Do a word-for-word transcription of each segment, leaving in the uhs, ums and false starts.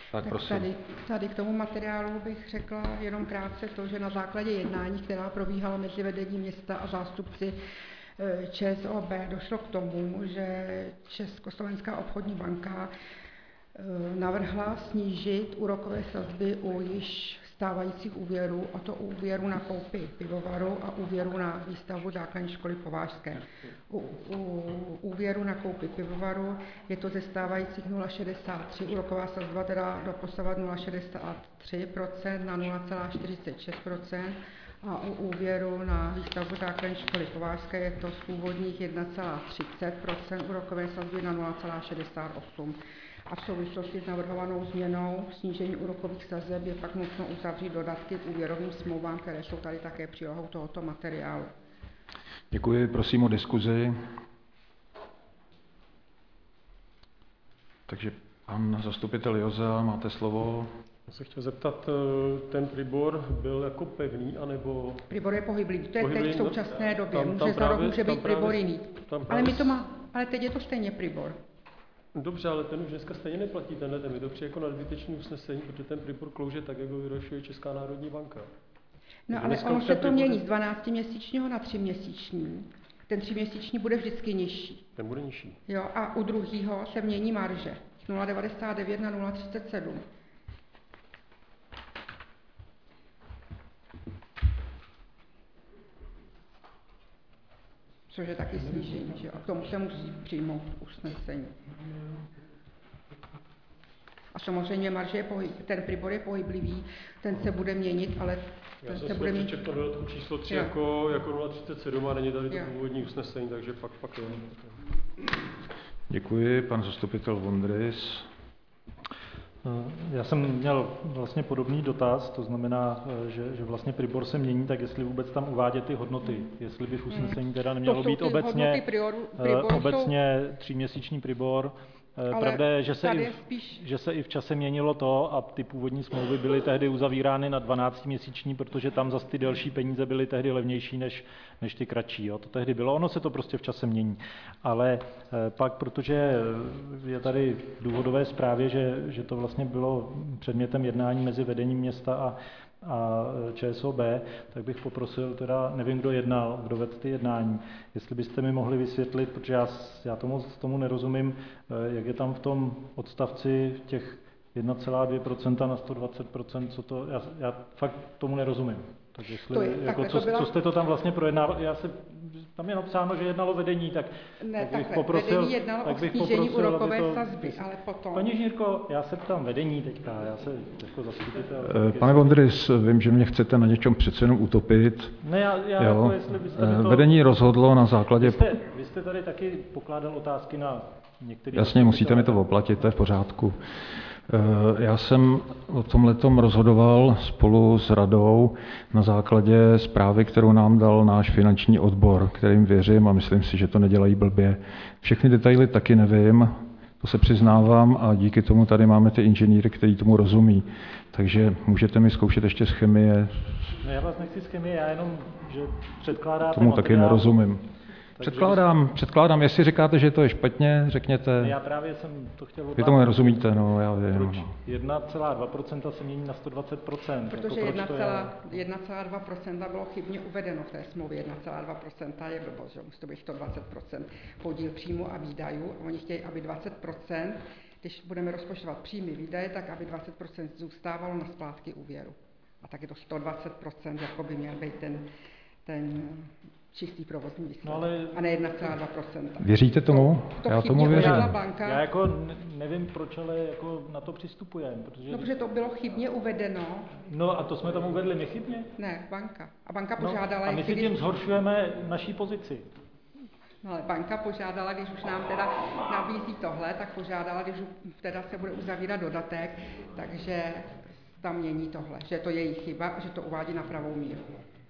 Tak, tak prosím. tady, tady k tomu materiálu bych řekla jenom krátce to, že na základě jednání, která probíhala mezi vedením města a zástupci ČSOB, došlo k tomu, že Československá obchodní banka navrhla snížit úrokové sazby u již stávajících úvěrů, a to úvěru na koupi pivovaru a úvěru na výstavbu základní školy Povážské. U, u úvěru na koupi pivovaru je to ze stávajících nula celá šedesát tři, úroková sazba teda doposavat nula celá šedesát tři procenta na nula celá čtyřicet šest procenta a u úvěru na výstavbu základní školy Povážské je to z původních jedna celá třicet procenta úrokové sazby na nula celá šedesát osm procenta. A v souvislosti s navrhovanou změnou snížení úrokových sazeb je pak nutno uzavřít dodatky k úvěrovým smlouvám, které jsou tady také přílohou tohoto materiálu. Děkuji, prosím o diskuzi. Takže pan zastupitel Joza, máte slovo. Já se chtěl zeptat, ten Pribor byl jako pevný, anebo... Pribor je pohyblivý, to je pohyblivý, teď v současné době, tam, může tam za rok právě, může být právě, Pribor jiný. Ale, my to má, ale teď je to stejně Pribor. Dobře, ale ten už dneska stejně neplatí tenhle, ten mi to přijde jako nadbytečný usnesení, protože ten Pribor klouže tak, jak ho vyrošuje Česká národní banka. No ale ono se to mění z dvanáctiměsíčního na tříměsíční. Ten tříměsíční bude vždycky nižší. Ten bude nižší. Jo, a u druhého se mění marže. nula celá devadesát devět na nula celá třicet sedm. Což je taky snížení, že? A k tomu se musí přijmout usnesení. A samozřejmě marže je pohyb, ten Pribor je pohyblivý, ten se bude měnit, ale ten Já se jsem bude si měnit. přečetl dodatku číslo tři jako, jako nula celá třicet sedm a není tady to Jo. původní usnesení, takže pak, pak jo. Děkuji, pan zastupitel Vondrys. Já jsem měl vlastně podobný dotaz, to znamená, že, že vlastně Pribor se mění, tak jestli vůbec tam uvádět ty hodnoty, jestli by v usnesení teda nemělo být obecně, prioru, Pribor obecně tříměsíční Pribor. Pravda je, že se, i v, spíš... že se i v čase měnilo to a ty původní smlouvy byly tehdy uzavírány na dvanáctiměsíční, protože tam zase ty delší peníze byly tehdy levnější než, než ty kratší. Jo. To tehdy bylo, ono se to prostě v čase mění. Ale eh, pak, protože je tady v důvodové zprávě, že, že to vlastně bylo předmětem jednání mezi vedením města a a ČSOB, tak bych poprosil, teda nevím, kdo jednal, kdo vedl ty jednání, jestli byste mi mohli vysvětlit, protože já, já tomu, tomu nerozumím, jak je tam v tom odstavci těch jedna celá dvě procenta na sto dvacet procent, co to, já, já fakt tomu nerozumím. Tak jestli, to je, jako, co, byla... co jste to tam vlastně projednávali, já se, tam je napsáno, že jednalo vedení, tak, ne, tak bych takhle, poprosil, vedení jednalo tak o bych snížení poprosil, úrokové to, sazby, ale potom... Paní Žírko, já se ptám vedení teďka, já se jako zastupitel... Pane Vondrys, vím, že mě chcete na něčem přece jenom utopit. Ne, já, já jo. Jako jestli byste mi to... Vedení rozhodlo na základě... Vy jste, vy jste tady taky pokládal otázky na některé... Jasně, musíte mi to oplatit, to je v pořádku. Já jsem o tomhletom rozhodoval spolu s radou na základě zprávy, kterou nám dal náš finanční odbor, kterým věřím a myslím si, že to nedělají blbě. Všechny detaily taky nevím, to se přiznávám a díky tomu tady máme ty inženýry, kteří tomu rozumí. Takže můžete mi zkoušet ještě z chemie. No já vás nechci z chemie, já jenom, že předkládáte tomu materiál. Taky nerozumím. Takže Předkládám, byste... předkládám, jestli říkáte, že to je špatně, řekněte. Já právě jsem to chtěl otázat. Vy tomu nerozumíte, no, já vím. Proč jedna celá dva procenta se mění na sto dvacet procent? Protože jako jedna celá dva procenta bylo chybně uvedeno v té smlouvě, jedna celá dva procenta je blbost, že musí to být sto dvacet procent podíl příjmu a výdajů. A oni chtějí, aby dvacet procent, když budeme rozpočtovat příjmy výdaje, tak aby dvacet procent zůstávalo na splátky úvěru. A tak je to sto dvacet procent, jako by měl být ten, ten čistý provozní výsledek, no ale... a ne jedna celá dva procenta. Věříte tomu? To, to já tomu věřím. Banka. Já jako nevím, proč ale jako na to přistupujeme. Protože... No, protože to bylo chybně uvedeno. No a to jsme tam uvedli my chybně? Ne, banka. A banka požádala... No, a my si tím zhoršujeme naší pozici. No ale banka požádala, když už nám teda nabízí tohle, tak požádala, když teda se bude uzavírat dodatek, takže tam mění tohle, že to je její chyba a že to uvádí na pravou míru.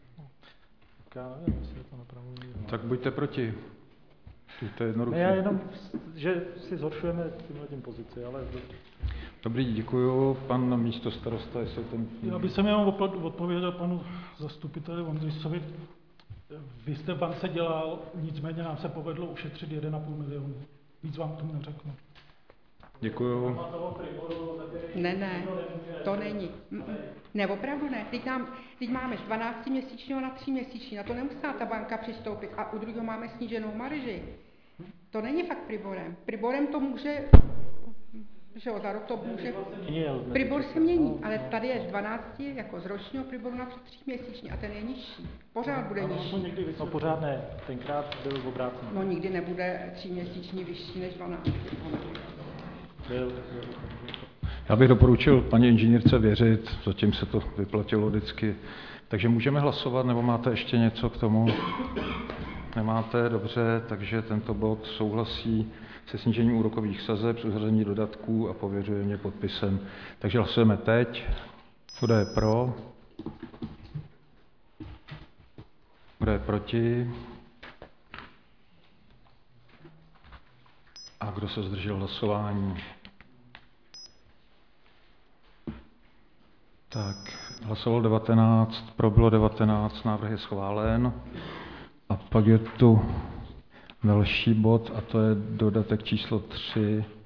Já nevím, jestli je to na pravou míru. Tak buďte proti. To je jednoduché. Ne, já jenom, že si zhoršujeme tímhle tím pozici, ale... Dobrý, děkuju. Pan místostarosta, jestli ten... Já bych se jenom odpověděl panu zastupiteli Vondrysovi. Vy jste v bance dělal, nicméně nám se povedlo ušetřit jeden a půl milionu. Víc vám k tomu neřeknu. Děkuju. Ne, ne, to není. Mm-mm. Ne, opravdu ne. Teď, nám, teď máme z dvanáctiměsíčního na tříměsíční. Na to nemusela ta banka přistoupit. A u druhého máme sníženou marži. To není fakt Priborem. Priborem to může, že jo, za rok to může... Pribor se mění, ale tady je z dvanácti, jako z ročního Priboru na tříměsíční a ten je nižší. Pořád bude nižší. No pořád ne, tenkrát byl obrácený. No nikdy nebude tříměsíční vyšší než dvanáct. Byl. Já bych doporučil paní inženýrce věřit, zatím se to vyplatilo vždycky. Takže můžeme hlasovat, nebo máte ještě něco k tomu? Nemáte, dobře, takže tento bod souhlasí se snížením úrokových sazeb, s uzrazením dodatků a pověřuje mě podpisem. Takže hlasujeme teď. Kdo je pro? Kdo je proti? A kdo se zdržel hlasování? Tak, hlasovalo devatenáct, pro bylo devatenáct, návrh je schválen. A pak je tu další bod, a to je dodatek číslo tři.